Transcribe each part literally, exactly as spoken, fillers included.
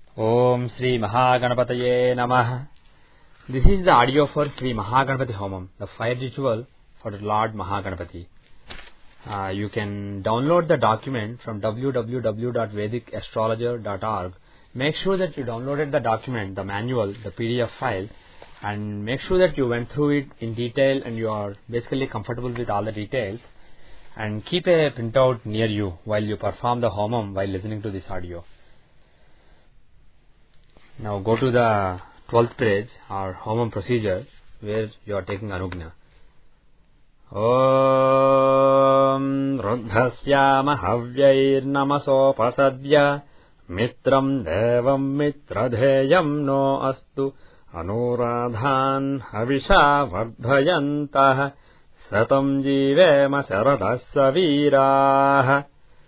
Om Sri Mahaganapataye Namah. This is the audio for Sri Mahaganapati Homam, the fire ritual for Lord Mahaganapati. Uh, you can download the document from w w w dot vedic astrologer dot org. Make sure that you downloaded the document, the manual, the P D F file, and make sure that you went through it in detail and you are basically comfortable with all the details. And keep a printout near you while you perform the Homam while listening to this audio. Now go to the twelfth page, our Homam procedure, where you are taking Anugna. Om Rudhasya Mahavyair Namaso Pasadya Mitram Devam Mitradheyam No Astu Anuradhan Havisha Vardhayantah Satam Jivema Saradas Savirah.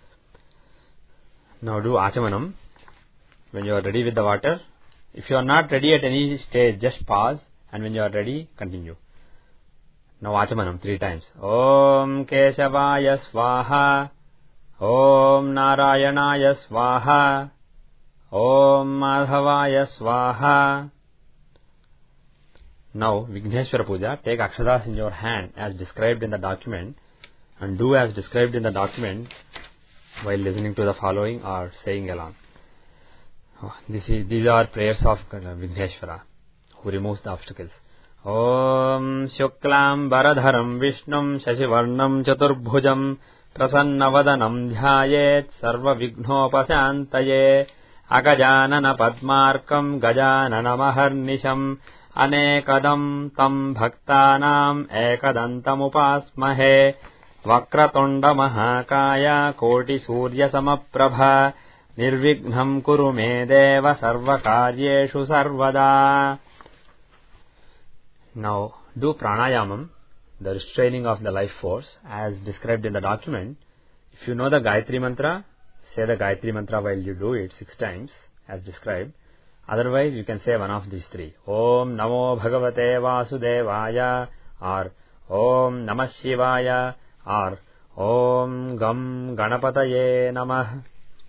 Now do Achamanam. When you are ready with the water, if you are not ready at any stage, just pause, and when you are ready, continue. Now Achamanam three times. Om Keshavaya Swaha, Om Narayanaya Swaha, Om Madhavaya Swaha. Now Vigneshwara Puja, take Akshadas in your hand as described in the document, and do as described in the document while listening to the following or saying along. Oh, this is, these are prayers of Vigneshwara, who removes the obstacles. Om Shuklam Baradharam Vishnum Shashivarnam Chaturbhujam Prasannavadanam Dhyayet Sarva Vignopasantaye Agajanana Padmarkam Gajanana Maharnisham Anekadam Tam Bhaktanam Ekadantam Upasmahe Vakratunda Mahakaya Koti Surya Samaprabha Nirvignam Kuru Me Deva Sarva Karyeshu Sarvada. Now do pranayamam, the restraining of the life force, as described in the document. If you know the Gayatri Mantra, say the Gayatri Mantra while you do it six times, as described. Otherwise, you can say one of these three. Om Namo Bhagavate Vasudevaya, or Om Namah Shivaya, or Om Gam Ganapataye Namah.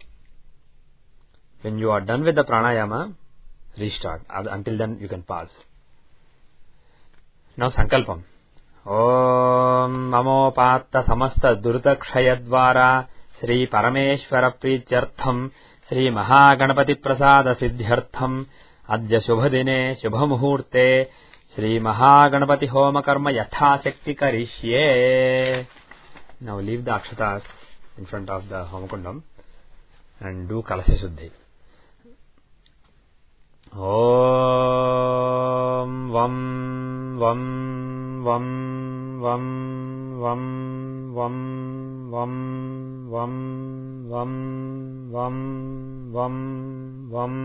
When you are done with the pranayama, restart. Until then, you can pause. Now Sankalpam. Om Namo Patta Samasta Durta Kshayadvara Sri Parameshwara Prityartham Sri Mahaganapati Prasada Siddhyartham Adya Shubhadine Shubhamuhurte Sri Mahaganapati Homa Karma Yatha Shakti Karishye. Now leave the akshatas in front of the Homakundam and do Kalasya Shuddhi. Om Vam Vam Vam Vam Vam Vam Vam Vam Vam Vam Vam Vam.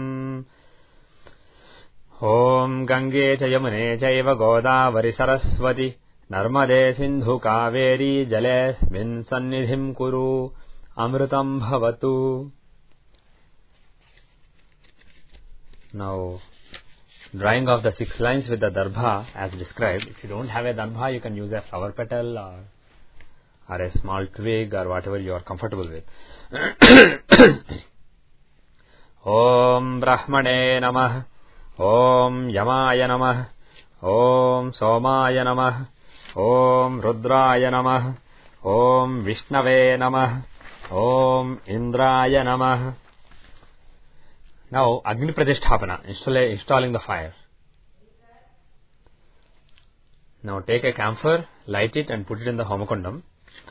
Om Gange Chayamune Chaiva Godavari Saraswati Narmade Sindhu Kaveri Jalesmin Sannidhim Kuru Amrutam Bhavatu. Now, drawing of the six lines with the darbha as described. If you don't have a darbha, you can use a flower petal or, or a small twig or whatever you are comfortable with. Om Brahmane Namah, Om Yamaya Namah, Om Somaya Namah, Om Rudraya Namah, Om Vishnave Namah, Om Indraya Namah. Now, Agni Pradisthapana, installing the fire. Now, take a camphor, light it and put it in the Homakundam.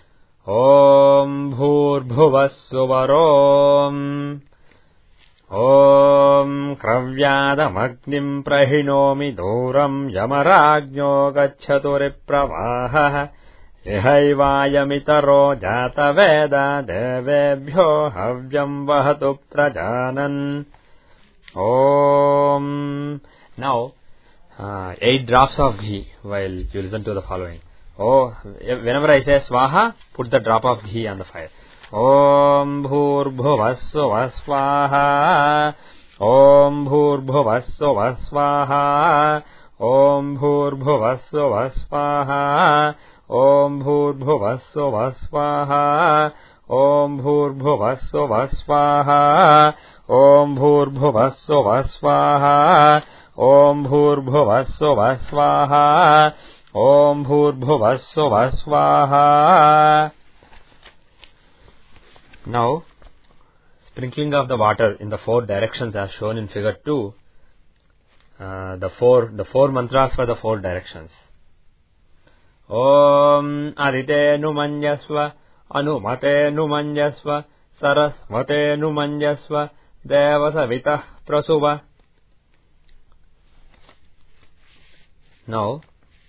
Om Bhur Bhuvassuvarom Om Kravyadam Agnim Prahinomi Duram Yamaragno Gachaturi Pravaha Ihaivayamitaro Jata Veda Devebhyo Havyam Vahatu Prajanan. Om. Now, uh, eight drops of ghee while you listen to the following. Oh, whenever I say swaha, put the drop of ghee on the fire. Om Bhur Bhuvassuva Swaha. Om Bhur Bhuvassuva Swaha. Om Bhur Bhuvassuva Swaha. Om Bhur Bhuvassuva Swaha. Om Bhur Bhuvassuva Swaha. Om Bhurbhuvah Svah Swaha. Om Bhurbhuvah Svah Swaha. Om Bhurbhuvah Svah Swaha. Now, sprinkling of the water in the four directions as shown in figure two. Uh, the four the four mantras for the four directions. Om Adite Numanjasva, Anumate Numanjasva, Sarasvate Numanjasva, Devasavitah Prasuva. Now,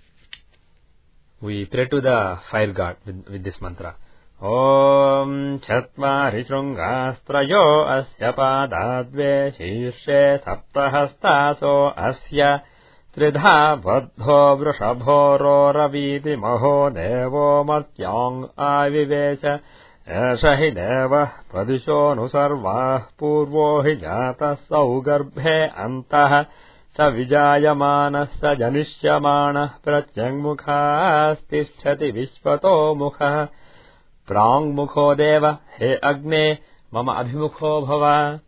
we pray to the fire god with, with this mantra. Om Chatvari Shrungastrayo Asya Padadve Shirshe Saptahastaso Asya Tridha Vadho Vrushabhoro Raviti Maho Devo Martyong Avivecha Eshahi Deva Pradisho Nusarvah Purvo Hijata Saugarbhe Antah Savijayamana Sajanishyamana Pratyangmukhastisthati Vishvato Mukha Prang Mukho Deva He Agne Mama Abhimukho Bhava.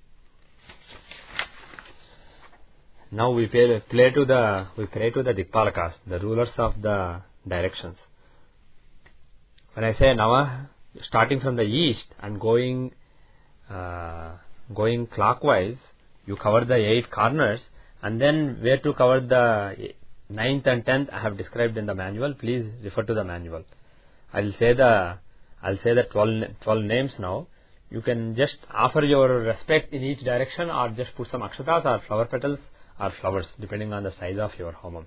Now we play, play to the we pray to the Dikpalakas, the rulers of the directions. When I say Nama, starting from the east and going uh, going clockwise, you cover the eight corners, and then where to cover the ninth and tenth I have described in the manual. Please refer to the manual. I will say the I'll say the twelve, twelve names now. You can just offer your respect in each direction, or just put some akshatas or flower petals or flowers, depending on the size of your homam.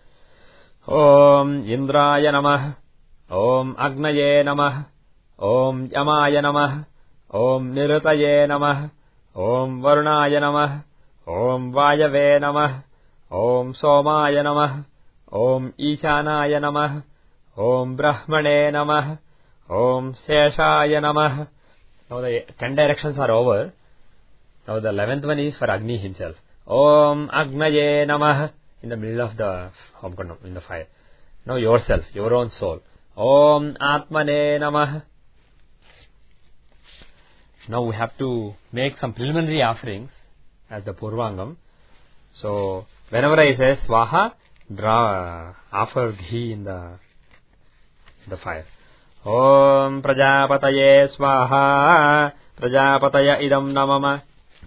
Om Indraya Namah. Om Agnaye Namah. Om Yamaya Namah. Om Nirataye Namah. Om Varunaya Namah. Om Vayave Namah. Om Somaya Namah. Om Ishanaya Namah. Om Brahmane Namah. Om Seshaya Namah. Now the ten directions are over. Now the eleventh one is for Agni himself. Om Agnaye Namah. In the middle of the Homkundam, in the fire. Now yourself, your own soul. Om Atmane Namah. Now we have to make some preliminary offerings as the Purvangam. So whenever I say Swaha, draw, offer ghee in the, in the fire. Om Prajapataye Swaha. Prajapataya idam namama.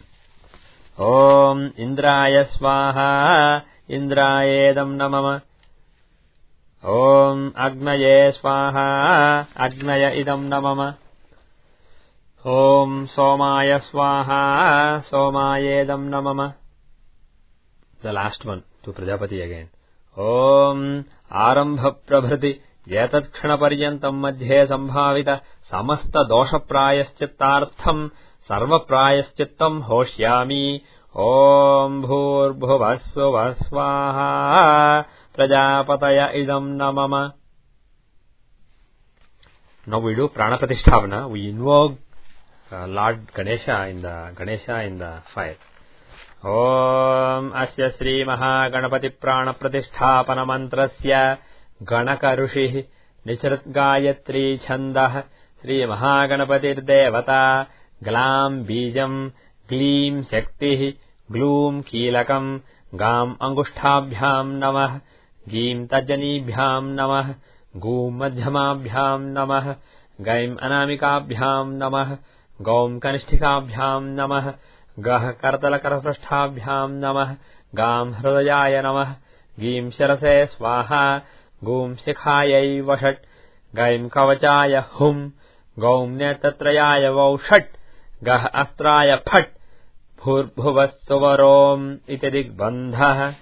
Om Indraya Swaha. Indrayedam namama. Om Agnaye Swaha. Agnaya idam namama. Om Somaya Swaha. Somayedam namama. The last one to Prajapati again. Om Arambha Prabhrati Yetat Kshanaparyantam Madhye Sambhavita Samasta Dosha Prayaschittartham Sarva Prayaschittam Hoshyami. Om Bhurbhuvah Svah Swaha. Prajapataya idam namama. Now we do Prana Pratishthavana. We invoke uh, Lord Ganesha in the Ganesha in the fire. Om Asya Sri Maha Ganapati Prana Pratisthapana Mantrasya Ganaka Rushi Nicharat Gayatri Chandah Sri Maha Ganapatir Devata Glam Bijam Gleam Shakti Gloom Kilakam Gam Angushtabhyam Namah Gim Tajanibhyam Namah Goom Madhyamabhyam Namah Gaim Anamikabhyam Namah Gaum Kanishtikabhyam Namah Gah Kartalakaraprashthabhyam Namah Gam Hridayaya Namah Gim Sharase Swaha Gum Shikhayai Vashat Gaim Kavachaya Hum Gaum Netatrayaya Vaushat Gah Astraya Phat Bhurbhuvah Suvarom Itadik Bandha.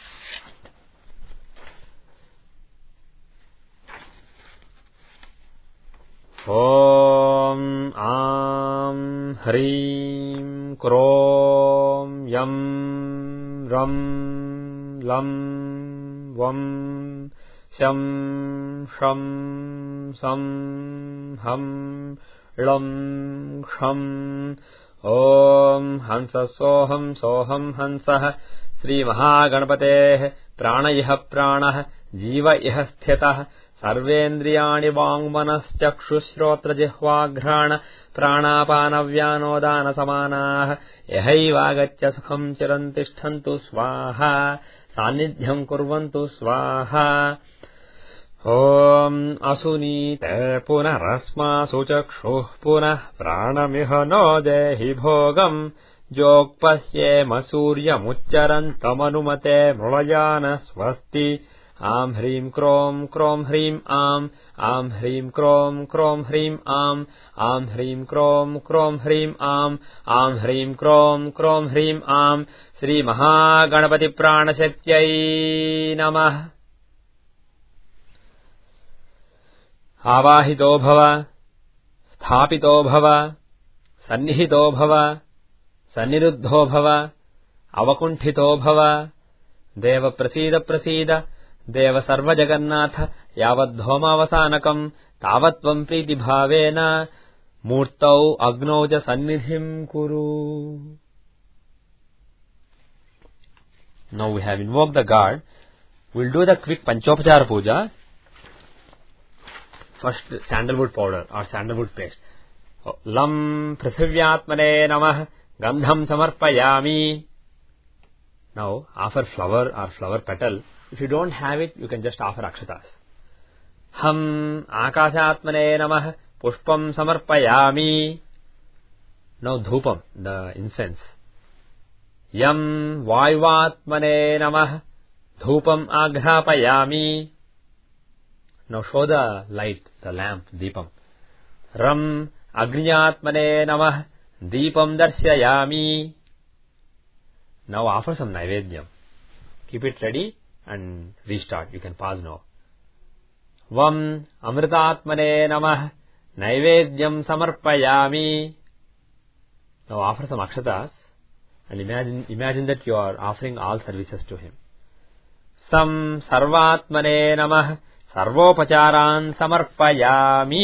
Om Am Hrim Krom Yam Ram Lam Vam Sham Sham Sam Ham Lam Sham. Om Hansa Soham Soham Hansah Sri Mahaganapateh Pranayah Pranah Jiva Iha Sthitah सर्वेन्द्रियाणि वाङ्मनश्चक्षुश्रोत्रजिह्वाघ्राण प्राणापानव्यानोदानसमानाः यहैवागत्य सुखं चिरं तिष्ठन्तु स्वाहा सान्निध्यं कुर्वन्तु स्वाहा ॐ असुनीते पुनरस्मासु चक्षुः पुनः प्राणमिह नो देहि भोगम् जोक्पश्येम सूर्यमुच्चरन्तमनुमते मृळयान स्वस्ति आं ह्रीं क्रों क्रों ह्रीं आम् आं ह्रीं क्रों क्रों ह्रीं आम् आं ह्रीं क्रों क्रों ह्रीं आम् आं ह्रीं क्रों क्रों ह्रीं आम् श्रीमहागणपतिप्राणशक्त्यै नमः। आवाहितो भव, स्थापितो भव, सन्निहितो भव, सन्निरुद्धो भव, अवकुण्ठितो भव। देव प्रसीद प्रसीद, देव सर्वजगन्नाथ। यावद्धोमावसानकम् तावत्त्वम् प्रीतिभावेन मूर्तौ अग्नौ च सन्निधिं कुरु। Now we have invoked the god. We'll do the quick Panchopachara Puja. First, sandalwood powder or sandalwood paste. Lam Prithivyatmane Namah Gandham Samarpayami. Now, offer flower or flower petal. If you don't have it, you can just offer akshatas. Ham Akashatmane Namah Pushpam Samarpayami. Now, dhupam, the incense. Yam Vayvatmane Namah Dhupam Agrapayami. Now show the light, the lamp, Deepam. Ram Agnyatmane Namah Deepam Darsyayami. Now offer some Naivedyam. Keep it ready and restart. You can pause now. Vam Amritatmane Namah Naivedyam Samarpayami. Now offer some akshatas and imagine, imagine that you are offering all services to him. Sam Sarvatmane Namah Sarvopacharan Samarpayami.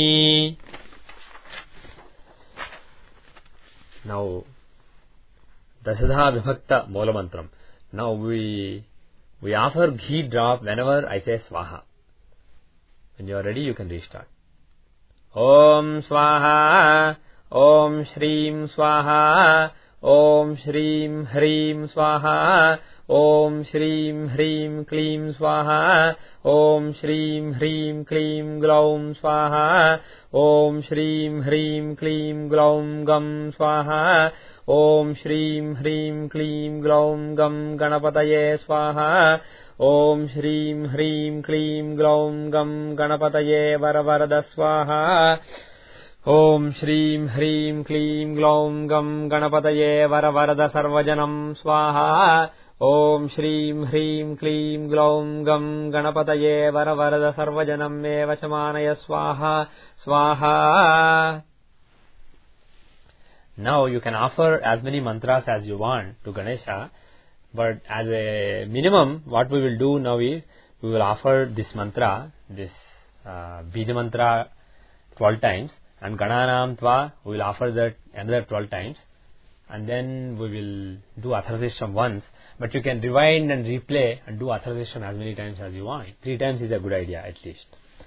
Now, Dasadha Vibhakta Moola Mantram. Now we we offer ghee drop whenever I say Swaha. When you are ready, you can restart. Om Swaha, Om Shreem Swaha, Om Shreem Hreem Swaha, Om Shreem Hreem Kleem Swaha, Om Shreem Hreem Kleem Glaum Swaha, Om Shreem Hreem Kleem Glaum Gam Swaha, Om Shreem Hreem Kleem Glaum Gam Ganapataye Swaha, Om Shreem Hreem Kleem Glaum Gam Ganapataye Varavarada Swaha, Om Shreem Hreem Kleem Glaum Gam Ganapataye Varavarada Sarvajanam Swaha, Om Shreem Hreem Kleem Glaum Gam Ganapataye Varavarada Sarvajanam Eva Shamanaya Swaha Swaha. Now you can offer as many mantras as you want to Ganesha, but as a minimum what we will do now is we will offer this mantra, this uh, Bija mantra twelve times, and Gananam Tva we will offer that another twelve times, and then we will do authorization once, but you can rewind and replay and do authorization as many times as you want. Three times is a good idea at least.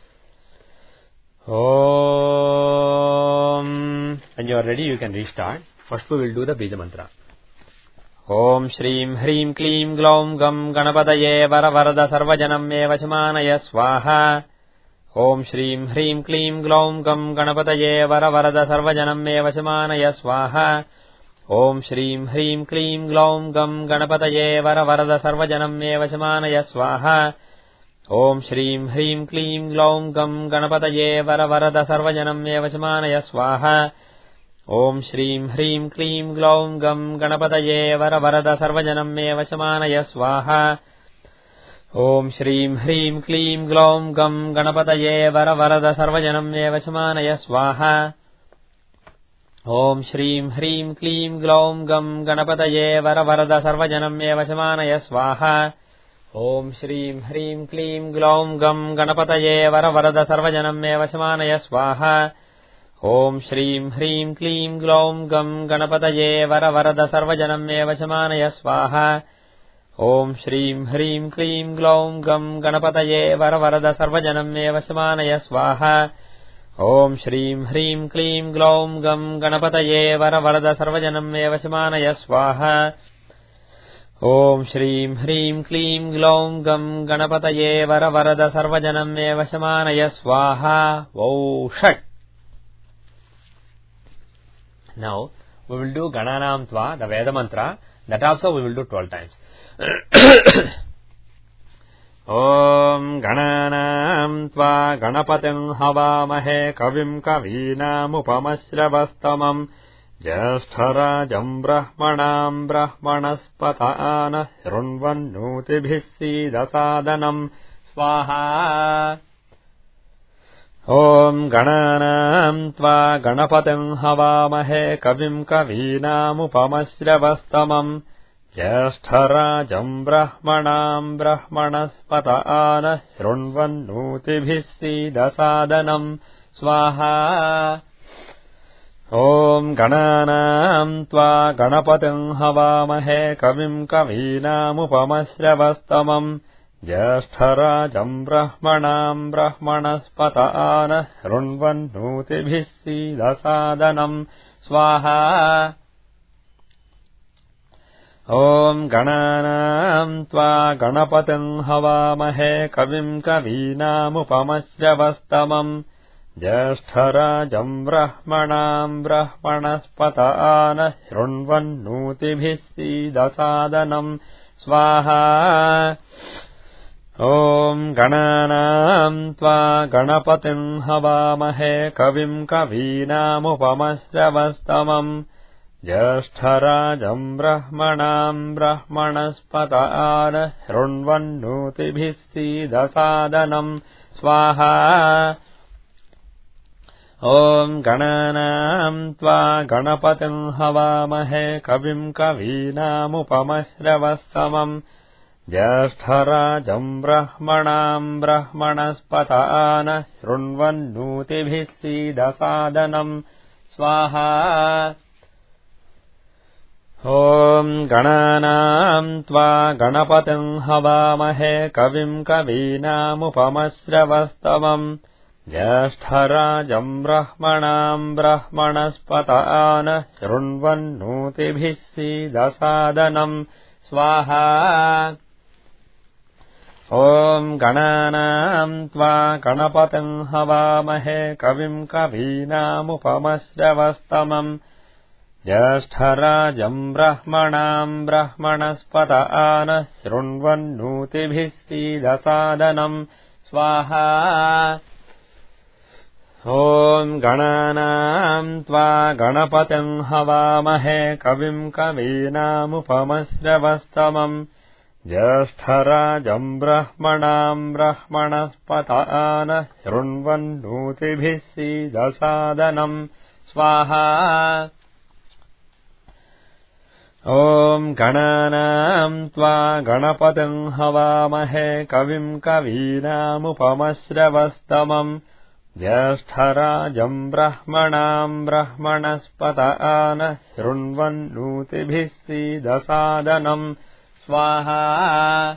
Om. When you are ready, you can restart. First we will do the Bija mantra. Om Shreem Hreem Kleem Glaum Gam Ganapataye Varavarada Sarvajanam Eva Shamanaya Swaha. Om Shreem Hreem Kleem Glaum Gam Ganapataye Varavarada Sarvajanam Eva Shamanaya Swaha. Om Shreem Hreem Kleem Glaum Gam Ganapataye Varavarada Sarvajanam Eva Shamanaya Swaha. Om Shreem Hreem Kleem Glaum Gam Ganapataye Varavarada Sarvajanam Eva Shamanaya Swaha. Om Shreem Hreem Kleem Glaum Gam Ganapataye Varavarada Sarvajanam Eva Shamanaya Swaha. Om Shreem Hreem Kleem Glaum Gam Ganapataye Varavarada Sarvajanam Eva Shamanaya Swaha. Om Shreem Hreem Kleem Glaum Gam Ganapataye Varavarada Sarvajanam Eva Shamanaya Swaha. Om Shreem Hreem Kleem Glaum Gam Ganapataye Varavarada Sarvajanam Eva Shamanaya Swaha. Om Shreem Hreem Kleem Glaum Gam Ganapataye Varavarada Sarvajanam Eva Shamanaya Swaha. Om Shreem Hreem Kleem Gloom Gam Ganapataye Varavarada Sarvajanam Eva Samanaya Swaha. Om Shreem Hreem Kleem Gloom Gam Ganapataye Varavarada Sarvajanam Eva Samanaya Swaha. Om Shreem Hreem Kleem Gloom Gam Ganapataye Varavarada Sarvajanam Eva Samanaya Swaha. Wow, Shat. Now we will do Gananam Tva, the Veda mantra. That also we will do twelve times. Om Gananam Tva Ganapatim Havamahe Kavim Kavinam Upamasravastamam Jyashtarajam Brahmanam Brahmanaspatana Hirunvannutibhissi Dasadanam Swaha. Om Gananam Tva Ganapatim Havamahe Kavim Kavinam Upamasravastamam Jyashtarajam Brahmanam Brahmanaspatana Hirunvannutibhissi Dasadanam Swaha. Om Gananam Tva Ganapatim Havamahe Kavim Kavinam Upamasravastamam Jyashtarajam Brahmanam Brahmanaspatana Hirunvannutibhissi Dasadanam Swaha. Om Gananam Tva Ganapatim Havamahe Kavim Kavinam Upamasravastamam Jyashtarajam Brahmanam Brahmanaspatana Hirunvannutibhissi Dasadanam Swaha. Om Gananam Tva Ganapatim Havamahe Kavim Kavinam Upamasravastamam Jyashtarajam Brahmanam Brahmanaspatana Hirunvannutibhissi Dasadanam Swaha. Om Gananam Tva Ganapatim Havamahe Kavim Kavinam Upamasravastamam Jyashtarajam Brahmanam Brahmanaspatana Hirunvannutibhissi Dasadanam Swaha. Om Gananam Tva Ganapatim Havamahe Kavim Kavinam Upamasravastamam Jyashtarajam Brahmanam Brahmanaspatana Hirunvannutibhissi Dasadanam Swaha. Om Gananam Tva Ganapatim Havamahe Kavim Kavinam Upamasravastamam Jyashtarajam Brahmanam Brahmanaspatana Hirunvannutibhissi Dasadanam Swaha. Om Gananam Tva Ganapatim Havamahe Kavim Kavinam Upamasravastamam Jyashtarajam Brahmanam Brahmanaspatana Hirunvannutibhissi Dasadanam Swaha. Om Gananam Tva Ganapatim Havamahe Kavim Kavinam Upamasravastamam Jyashtarajam Brahmanam Brahmanaspatana Hirunvannutibhissi Dasadanam Swaha.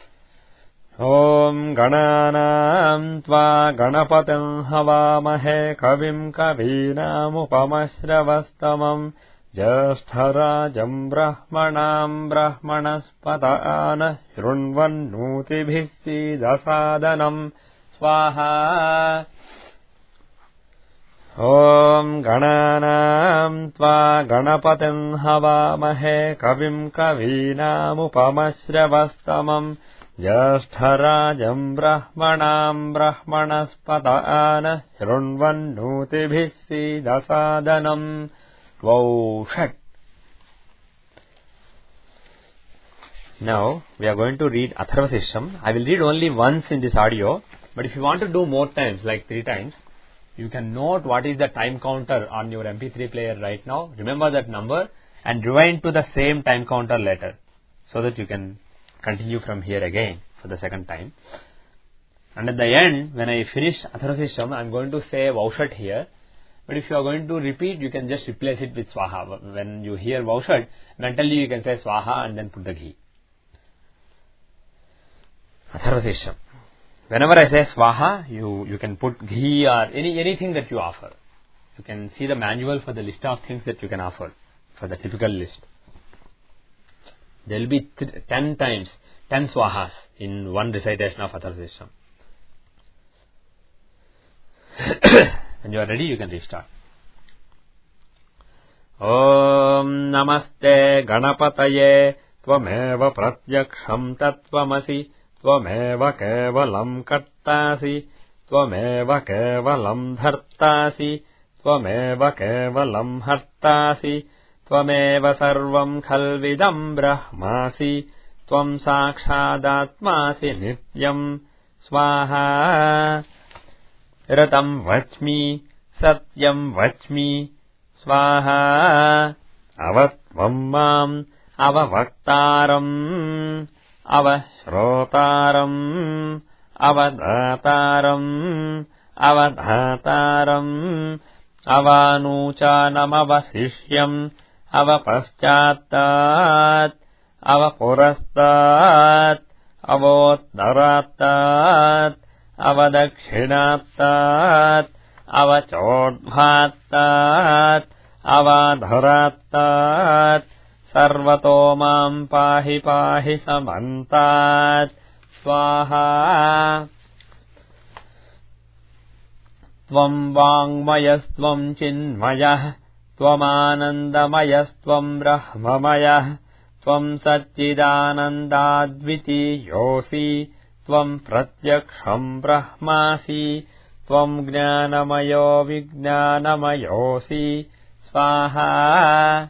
Om Gananam Tva Ganapatim Havamahe Kavim Kavinam Upamasravastamam Jyashtarajam Brahmanam Brahmanaspatana Hirunvannutibhissi Dasadanam Swaha. Om Gananam Tva Ganapatim Havamahe Kavim Kavinam Upamasravastamam Jyashtarajam Brahmanam Brahmanaspatana Hirunvannutibhissi Dasadanam Shat. Now we are going to read Atharva Shirsham. I will read only once in this audio, but if you want to do more times, like three times, you can note what is the time counter on your M P three player right now. Remember that number and rewind to the same time counter later, so that you can continue from here again for the second time. And at the end, when I finish Atharva Shirsham, I am going to say Vaushat here. But if you are going to repeat, you can just replace it with Swaha. When you hear Vaushat, mentally you can say Swaha and then put the ghee. Atharvasisham. Whenever I say swaha, you, you can put ghee or any anything that you offer. You can see the manual for the list of things that you can offer for the typical list. There will be th- ten times, ten swahas in one recitation of Atharvasisham. When you are ready, you can restart. Om Namaste Ganapataye Tvameva Pratyaksham Tattvamasi Tvameva Kevalam Kartasi Tvameva Kevalam Dhartasi Tvameva Kevalam Hartasi Tvameva Sarvam Khalvidam Brahmasi Tvam Sakshadatmasi Nityam Swaha Ratam Vachmi Satyam Vachmi Swaha Avatvam Mam Avavaktaram Avashrotaram Avadhataram Avadhataram Avanuchanam Avasishyam Avapaschatat Avapurastat Avottaratat Avadakshinatat Avachodbhatat Avadharatat Sarvato Mam Pahi Pahi Samantat Swaha Tvam Vangmayastvam Chinmayah Tvam Anandamayastvam Brahmamayah Tvam Satchidanandadviti Yosi Tvam Pratyaksham Brahmasi Tvam Jnanamayo Vijnanamayosi Swaha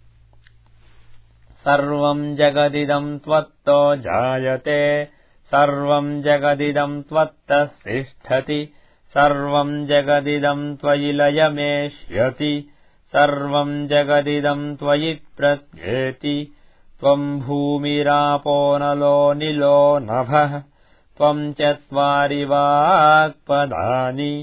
Sarvam Jagadidam Tvatto Jayate Sarvam Jagadidam Tvatta Sishthati Sarvam Jagadidam Tvayilayameshyati Sarvam Jagadidam Tvayi Pratyeti Tvam Bhumirapo Nalo Nilo Nabhah Tvam Chatvari Vakpadani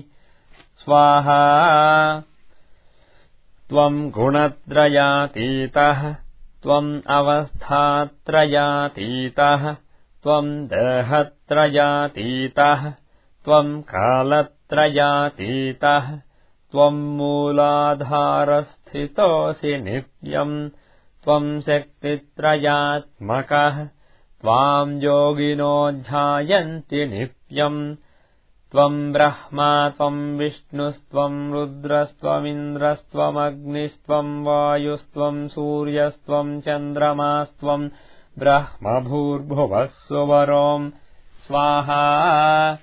Swaha Tvam Gunatrayatitah Tvam Avasthatrayatitah Tvam Dehatrayatitah Tvam Kalatrayatitah Tvam Muladharasthitosi Nityam Tvam Shaktitrayatmakah Tvam Yoginodhyayanti Nityam Tvam Brahma Tvam Vishnustvam Rudrastvam Indrastvam Agnistvam Vayustvam Suryastvam Chandramasstvam Brahma Bhurbhuvassuvarom Swaha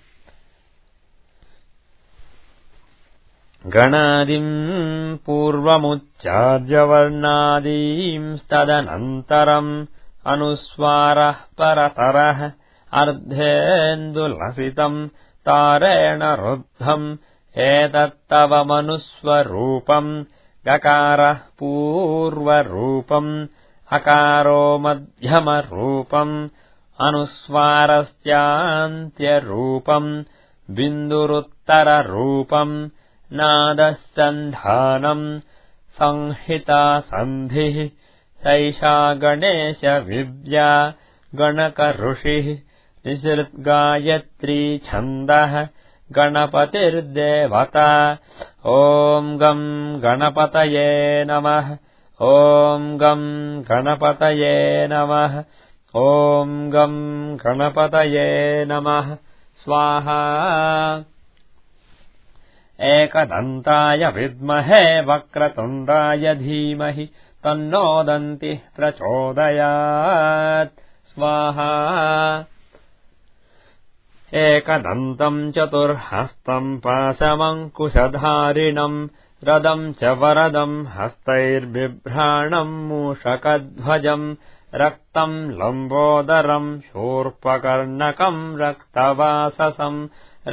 Ganadim Purvamucharya Varnadim Stadanantaram Anuswarah Paratarah Ardhendulasitam Tarena Ruddham Etattava Manuswarupam Gakarah Purvarupam Akaro Madhyama Rupam Anuswarasthyantya Rupam Binduruttara Rupam Nadasandhanam Sanghita Sandhi Saisha Ganesha Vibhya Ganaka Rushi Nisrit Gayatri Chandah Ganapatir Devata Om Gam Ganapataye Namah Om Gam Ganapataye Namah Om Gam Ganapataye Namah Swaha Ekadantaya Vidmahe Vakratundaya Dhimahi Tanno Danti Prachodayat Swaha Ekadantam Chaturhastam Pasamankushadharinam Radam Chavaradam Hastair Bibhranam Mushakadhvajam Raktam Lambodaram Shurpakarnakam Raktavasasam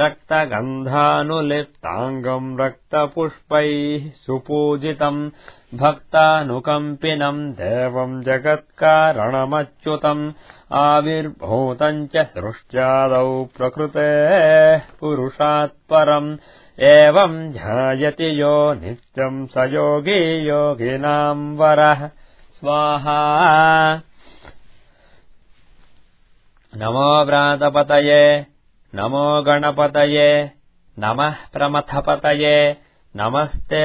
Raktagandhanuliptangam Raktapushpai Supujitam Bhaktanukampinam Devam Jagatkaranamachyutam Avirbhutancha Srushtyadau Prakrute Purushat Param Evam Jhayati Yo Nityam Sayogi Yoginam Varah Swaha नमो व्रातपतये नमो गणपतये नमः प्रमथपतये नमस्ते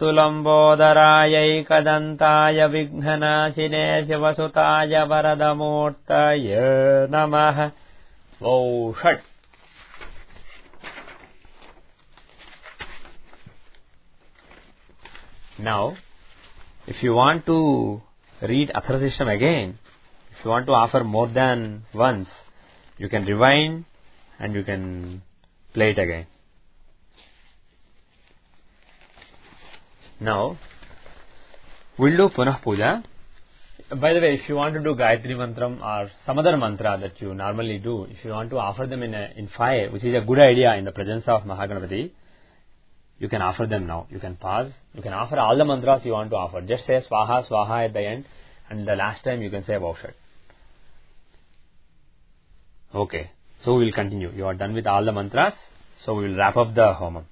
स्तुलम्बोदरायैकदन्ताय विघ्ननाशिने शिवसुताय वरदमूर्तये नमः। वो षट्। Now, if you want to read Athara system again, if you want to offer more than once, you can rewind and you can play it again. Now, we'll do Punah Puja. By the way, if you want to do Gayatri Mantram or some other mantra that you normally do, if you want to offer them in, a, in fire, which is a good idea in the presence of Mahaganapati, you can offer them now. You can pause. You can offer all the mantras you want to offer. Just say Swaha, Swaha at the end, and the last time you can say Vaushat. Okay. So we will continue. You are done with all the mantras. So we will wrap up the Homam.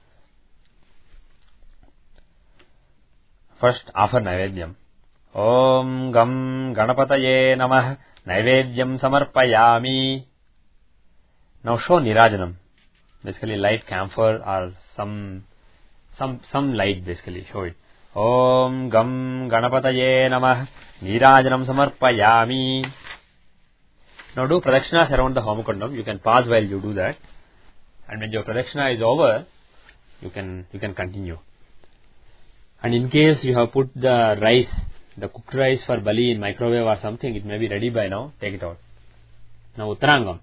First, offer Naivedyam. Om Gam Ganapataye Namah Naivedyam Samarpayami. Now show Nirajanam. Basically light camphor or some some some light, basically show it. Om Gam Ganapataye Namah Nirajanam Samarpayami. Now do Pradakshinas around the Homakundam. You can pause while you do that, and when your Pradakshina is over, you can you can continue. And in case you have put the rice, the cooked rice for Bali in microwave or something, it may be ready by now. Take it out. Now Uttarangam.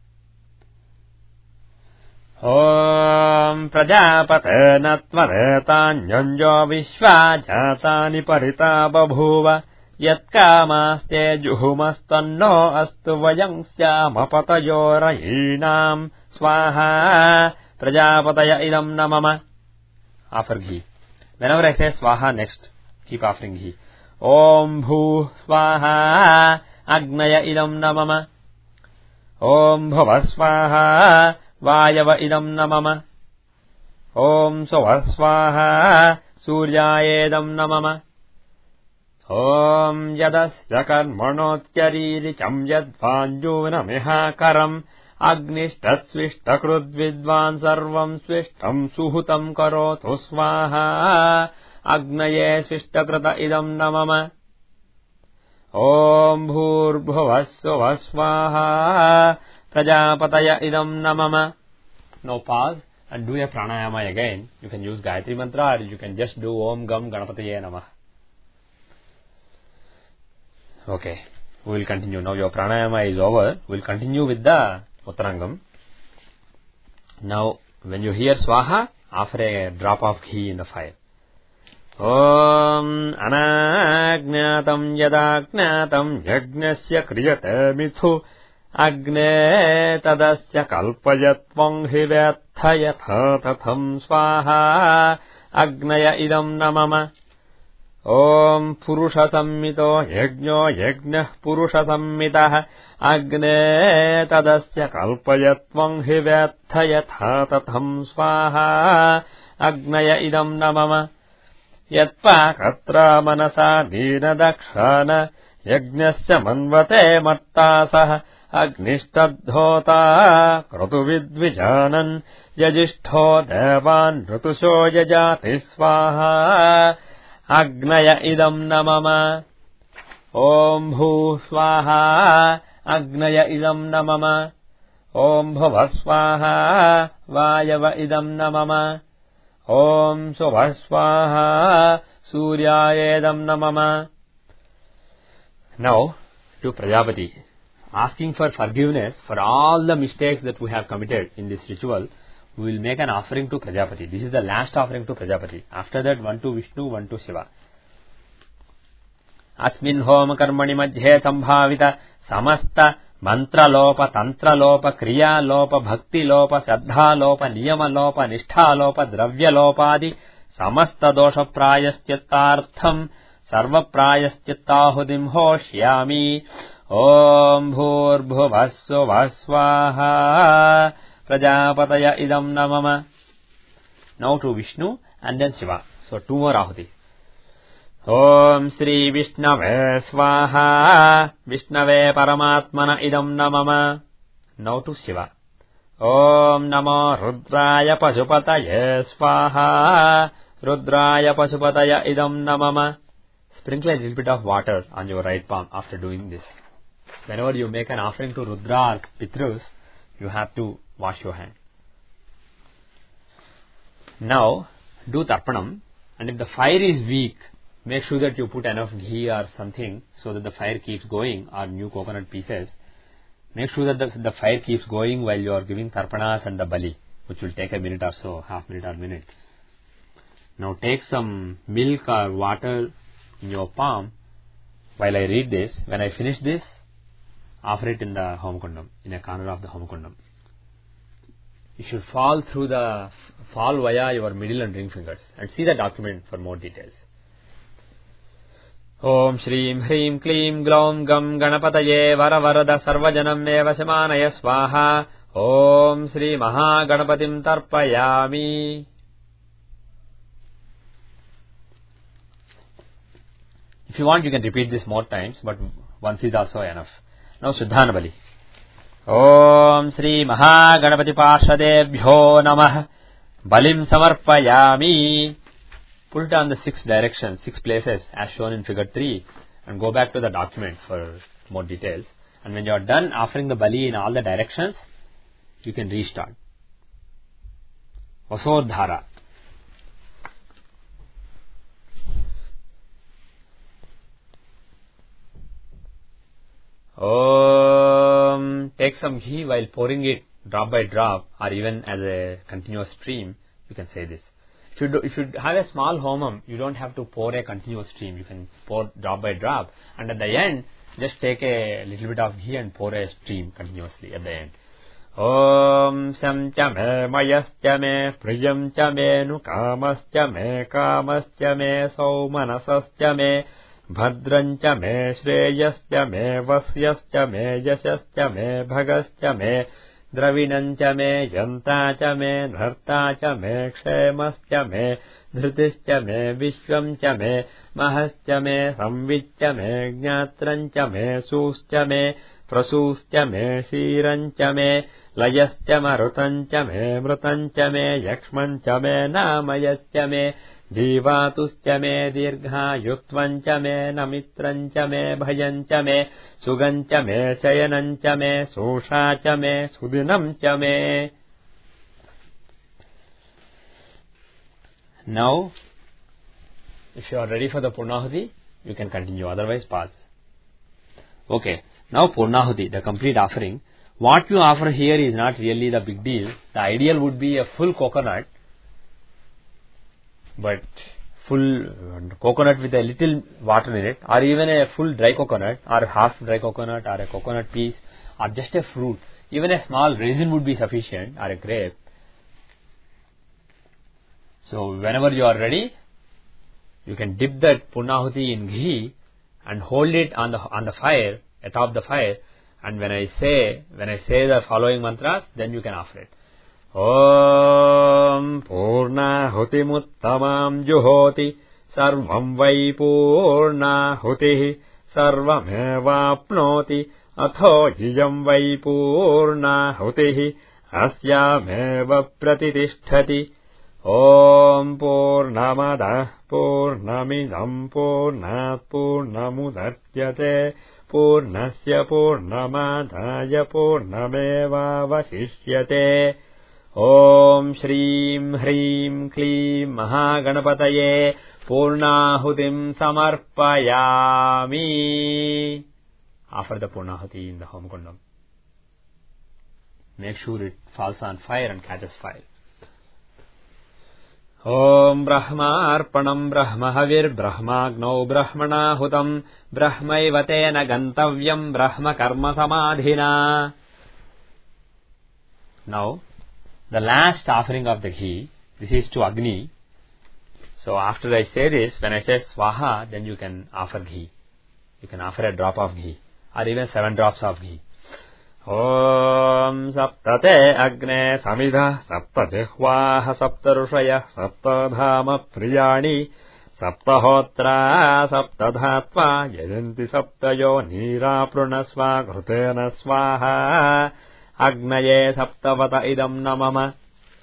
Om Prajapatena Tvaretanyonjo Vishvajatani Parita Babhuva Yatkamaste Juhumastanno Astu Vayam Syamapatayorayinam Swaha Prajapataya Idam Namama. Offer ghee. Whenever I say Swaha next, keep offering ghee. Om Bhu Swaha Agnaya Idam Namama. Om Bhava Swaha Vayava idam namama. Om Sovasvaha Suryayedam namama. Om Yadasya Karmanotkyariricham Yadvanjunamihakaram Agnishtat Svishtakrud Vidvan Sarvam Svishtam Suhutam Karotu Svaha Agnaye Svishtakrata idam namama. Om Bhurbhuvasvasvaha Prajapataya idam namama. Now pause and do a pranayama again. You can use Gayatri mantra or you can just do Om Gam Ganapataye Namah. Okay, we will continue. Now your pranayama is over. We will continue with the Uttarangam. Now when you hear Swaha, offer a drop of ghee in the fire. Om Anagnatam Yadagnatam Yagnasya Kriyate Mithu Agne Tadasya Kalpayatvam Hivathayatha Tatham Swaha Agnaya Idam Namama. Om Purusha Sammito Yajno Yajnah Purusha Sammitah Agne Tadasya Kalpayatvam Hivathayatha Tatham Swaha Agnaya Idam Namama. Yatpa Katra Manasa Nina Dakshana Yajnasya Manvate Martasah Agnishtadhota Kratuvidvijanan Yajishtho Devan Rutusho Yajati Swaha Agnaya Idam Namama. Om Bhu Swaha Agnaya Idam Namama. Om Bhava Swaha Vayava Idam Namama. Om Sova Swaha Suryayedam Namama. Now to Prajapati, asking for forgiveness for all the mistakes that we have committed in this ritual. We will make an offering to Prajapati. This is the last offering to Prajapati. After that, one to Vishnu, one to Shiva. Asmin homa karmani madhye sambhavita samasta mantra lopa, tantra lopa, kriya lopa, bhakti lopa, saddha lopa, niyama lopa, nishtha lopa, dravya lopadi samasta dosha prayaschitartham sarva prayaschittahudim hoshyami. Om bhurbhuvassu vasvaha Prajapataya idam namama. Now to Vishnu and then Shiva. So two more ahutis. Om Shri Vishnave Swaha Vishnave Paramatmana Idam Namama. Now to Shiva. Om Namo Rudraya Pashupataye Swaha Rudraya Pashupataya Idam Namama. Sprinkle a little bit of water on your right palm after doing this. Whenever you make an offering to Rudra or Pitrus, you have to wash your hand. Now, do Tarpanam, and if the fire is weak, make sure that you put enough ghee or something so that the fire keeps going, or new coconut pieces. Make sure that the, the fire keeps going while you are giving Tarpanas and the Bali, which will take a minute or so, half minute or minute. Now take some milk or water in your palm while I read this. When I finish this, offer it in the Homkundam, in a corner of the Homkundam. You should fall through the, fall via your middle and ring fingers, and see the document for more details. Om Shreem Hreem Kleem Gloom Gam Ganapataye Varavarada Sarvajanam Eva Shamanaya Swaha. Om Shri Maha Ganapatim Tarpayami. If you want, you can repeat this more times, but once is also enough. Now Shuddhana Bali. Om Shri Maha Ganapati Parshadebhyo Namah. Balim Samarpayami. Put it on the six directions, six places as shown in figure three, and go back to the document for more details. And when you are done offering the Bali in all the directions, you can restart. Vasodhara. Om. Take some ghee while pouring it drop by drop, or even as a continuous stream. You can say this. If you, do, if you have a small homam, you don't have to pour a continuous stream. You can pour drop by drop, and at the end, just take a little bit of ghee and pour a stream continuously at the end. Om Sam cha me mayascha me priyam cha me nukamascha me kamascha me saumanasascha me bhadrancha me shreyascha me vasyascha me yashascha me bhagascha me Dravinancha me, yantacha me, dhartacha me, kshemascha me, dhritischa me, vishwamcha me, mahascha me, samvitcha me, jnatrancha me, suscha me, prasусcha me, shirancha me, layascha marutancha me, mrutancha me, yakshmancha me, namayascha me, जीवातुश्च मे दीर्घायुत्वञ्च मे नमित्रञ्च मे भयञ्च मे सुगञ्च मे शयनञ्च मे सोषा च मे सुदिनं च मे. Now, if you are ready for the Purnahuti, you can continue, otherwise pause. Okay, now Purnahuti, the complete offering. What you offer here is not really the big deal. The ideal would be a full coconut, but full coconut with a little water in it, or even a full dry coconut, or half dry coconut, or a coconut piece, or just a fruit. Even a small raisin would be sufficient, or a grape. So whenever you are ready, you can dip that Purnahuti in ghee and hold it on the on the fire, atop the fire, and when I say when I say the following mantras, then you can offer it. Om Purnahuti Muttamam Juhoti Sarvam Vai Purnahuti Sarvamevapnoti Atho Yiyam Vai Purnahuti Asyameva Pratitishthati. Om Purnamada Purnamidam Purnat Purnamudatyate Purnasya Purnamadaya Purnameva Vasishyate. Om Shreem Hreem Kleem Mahaganapataye Purnahutim Samarpayami. Offer the Purnahuti in the Homkundam. Make sure it falls on fire and catches fire. Om Brahma Arpanam Brahma Havir Brahmagno Brahmana Hutam Brahmaivatena Gantavyam Brahma Karma Samadhina. Now, the last offering of the ghee, this is to Agni. So after I say this, when I say Swaha, then you can offer ghee. You can offer a drop of ghee, or even seven drops of ghee. Om Saptate Agne Samidha Saptajihvaha Saptarushaya Saptadhama Priyani सप्तहोत्रा सप्तधात्वा यजन्ति सप्तयो नीरापृणस्वा घृतेन स्वाहा अग्नये सप्तवत idam namama.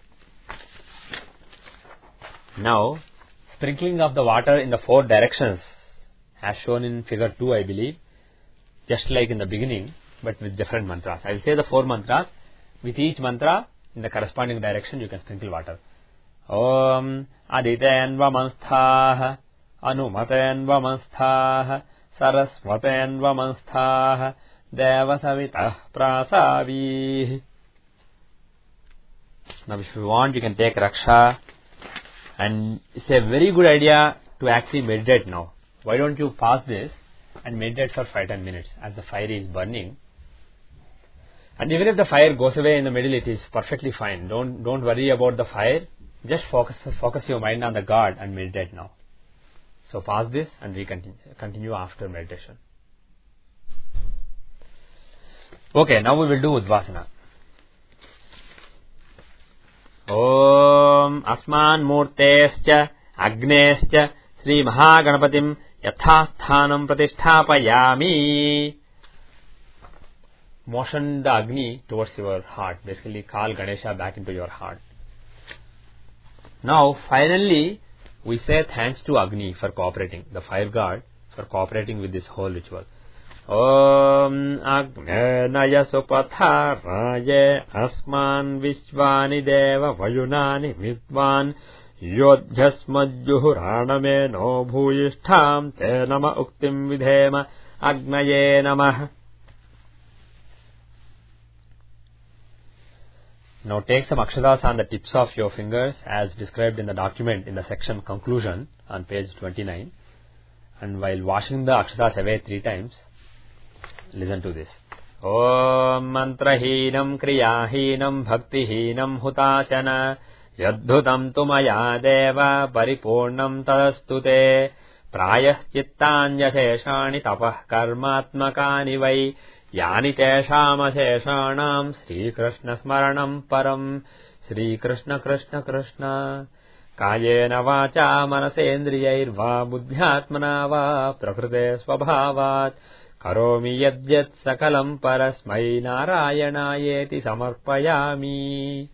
Now, sprinkling of the water in the four directions, as shown in figure two, I believe, just like in the beginning, but with different mantras. I will say the four mantras. With each mantra, in the corresponding direction, you can sprinkle water. Om Aditenvamasthaha Anumatenvamasthaha Saraswatenvamasthaha Devasavitah Prasavi. Now, if you want, you can take Raksha, and it's a very good idea to actually meditate now. Why don't you pause this and meditate for five to ten minutes as the fire is burning? And even if the fire goes away in the middle, it is perfectly fine. Don't don't worry about the fire. Just focus focus your mind on the God and meditate now. So pause this and we continue, continue after meditation. Okay, now we will do Udvasana. Om Asman Murtescha Agnescha Sri Mahaganapatim Yathasthanam Pratisthapayami. Motion the Agni towards your heart. Basically, call Ganesha back into your heart. Now, finally, we say thanks to Agni for cooperating, the fire god, for cooperating with this whole ritual. Om Agne Naya Supatharaye Asman Vishvani Deva Vayunani Midvan Yodhyasmajjuhuraname no bhuyishtham te nama uktim vidhema Agnaye Namah. Now take some akshadas on the tips of your fingers as described in the document in the section conclusion on page twenty-nine, and while washing the akshadas away three times, listen to this. Om mantrahinam kriyahinam bhaktihinam hutasana yadhutam tumaya deva paripurnam tadastute prayaschittanjasheshani tapah karmatmakani vai Yani tesham asheshanam Sri Krishna smaranam param Sri Krishna Krishna Krishna Kayena vacha manasendriyairva buddhyatmana va prakrite svabhavat karomi yadyat sakalam parasmai narayanayeti samarpayami.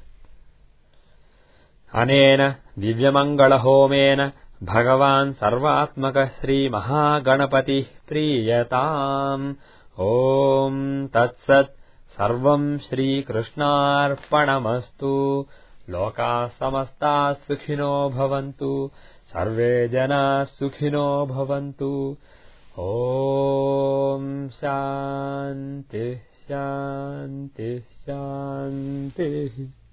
Anena divyamangala homena Bhagavan sarvatmaka Sri Mahaganapati priyatam. Om Tat Sat Sarvam Shri Krishnarpanamastu. Loka samasta sukhino bhavantu. Sarve jana sukhino bhavantu. Om Shanti Shanti Shanti.